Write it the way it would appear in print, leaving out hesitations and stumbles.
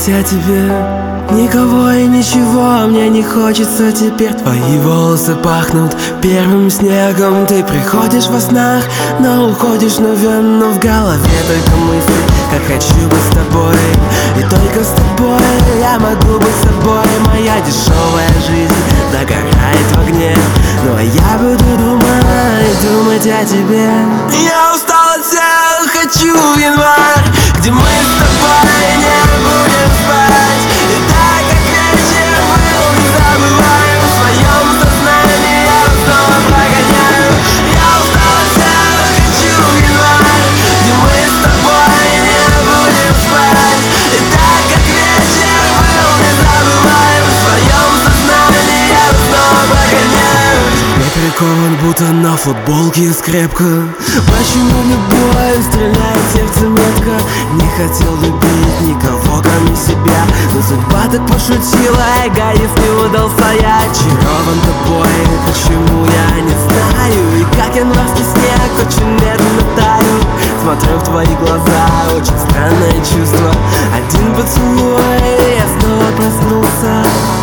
думать о тебе. Никого и ничего мне не хочется теперь. Твои волосы пахнут первым снегом. Ты приходишь во снах, но уходишь мгновенно. В голове только мысли, как хочу быть с тобой. И только с тобой я могу быть собой. Моя дешевая жизнь догорает в огне, но я буду думать о тебе. Я устал от всех, хочу в январь, где мы с тобой не будем спать. И так как вечер был, не забываем. В своем сознании я снова прогоняю. Я устал от всех, хочу в январь, где мы с тобой не будем спать. И так как вечер был, не забываем. В своем сознании я снова прогоняю. Я прикован будто на футболке скрепко. Почему мне боль стреляет сердце метко? Не хотел любить никого, кроме себя, но судьба так пошутила, эгоист не удался. Я очарован тобой, почему я не знаю. И как январский снег очень медленно таю. Смотрю в твои глаза, очень странное чувство. Один поцелуй, я снова проснулся.